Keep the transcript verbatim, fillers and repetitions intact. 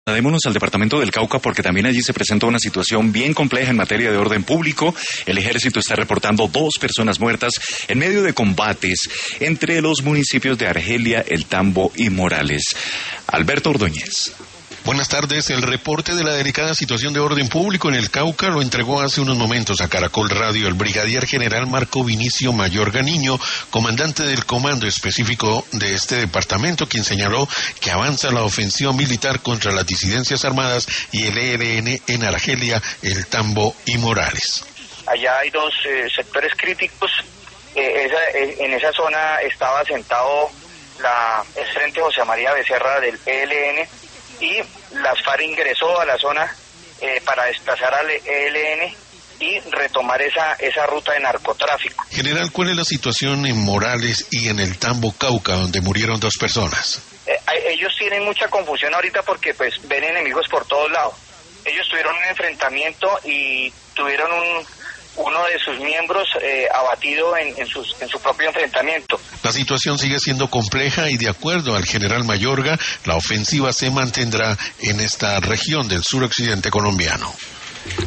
Trasladémonos al departamento del Cauca porque también allí se presenta una situación bien compleja en materia de orden público. El ejército está reportando dos personas muertas en medio de combates entre los municipios de Argelia, El Tambo y Morales. Alberto Ordóñez. Buenas tardes. El reporte de la delicada situación de orden público en el Cauca lo entregó hace unos momentos a Caracol Radio el brigadier general Marco Vinicio Mayorga Niño, comandante del comando específico de este departamento, quien señaló que avanza la ofensiva militar contra las disidencias armadas y el E L N en Argelia, El Tambo y Morales. Allá hay dos eh, sectores críticos. Eh, esa, eh, en esa zona estaba sentado la, el Frente José María Becerra del E L N, y las FARC ingresó a la zona eh, para desplazar al E L N y retomar esa esa ruta de narcotráfico. General, ¿cuál es la situación en Morales y en el Tambo, Cauca, donde murieron dos personas? Eh, ellos tienen mucha confusión ahorita porque pues ven enemigos por todos lados. Ellos tuvieron un enfrentamiento y tuvieron un uno de sus miembros eh, abatido en, en, sus, en su propio enfrentamiento. La situación sigue siendo compleja y de acuerdo al general Mayorga, la ofensiva se mantendrá en esta región del suroccidente colombiano.